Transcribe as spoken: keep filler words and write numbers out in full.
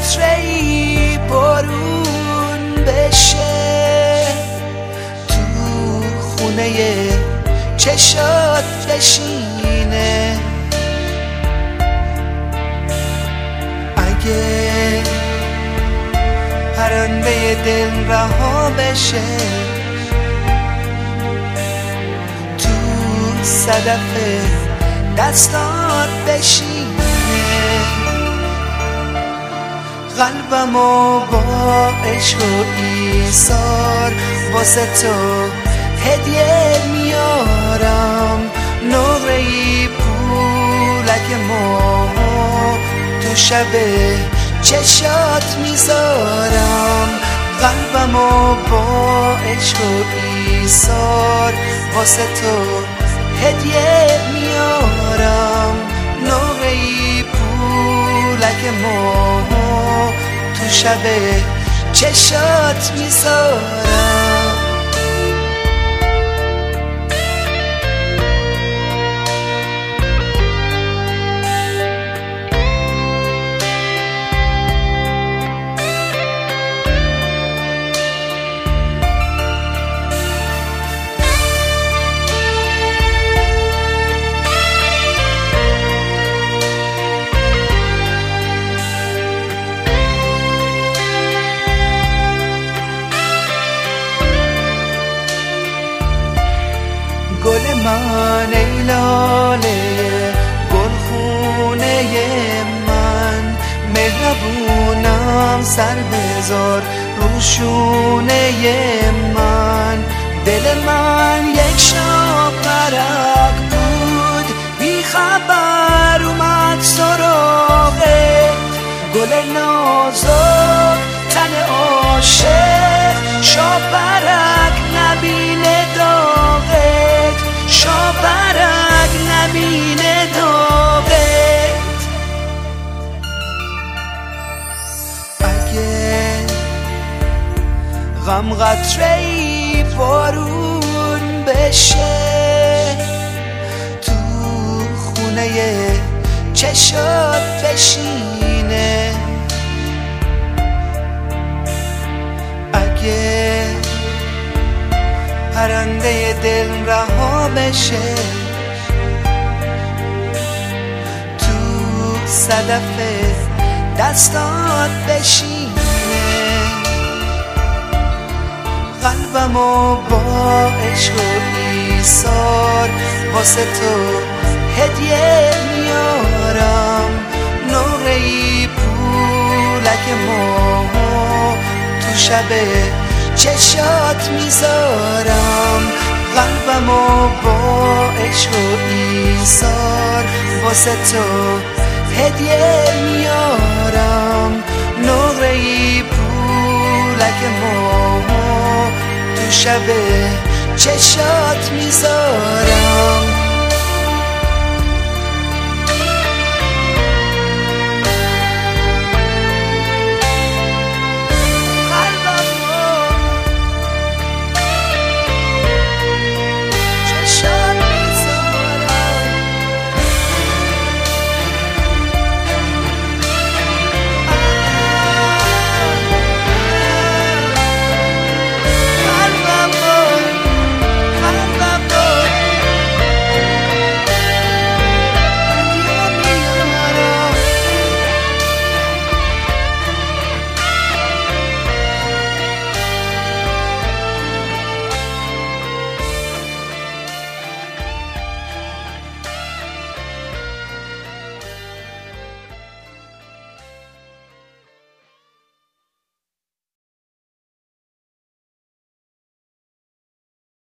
قطره‌ای بارون بشه، تو خونه چشات بشینه. اگه پرنده دل رها بشه، تو صدف دستات بشینه. قلبمو با عشق و ایثار واسه تو هدیه میارم، نقره‌ای پولک ماه تو شب چشات میذارم. قلبمو با عشق و ایثار واسه تو هدیه میارم، نقره‌ای پولک ماه تو شب چشات میذارم. گل من ای لاله، گلخونه من، مهربونم سر بذار رو شونه من. دل من یک شب غرق بود، بی خبر اومد سراغت. گل نازک تن عاشق، شاپرک نبینه داغت، شاپرک نبینه داغت. اگه غم قطره‌ای بارون بشه، تو خونه چشات بشینه. اگه پرنده دل رها بشه، تو صدف دستات بشینه. قلبمو با عشق و ایثار واسه تو هدیه میارم، نقره‌ای پولک ماه تو شب چشات میذارم. قلبمو با عشق و ایثار واسه تو هدیه میارم، نقره‌ای پولک ماه تو شب چشات میذارم.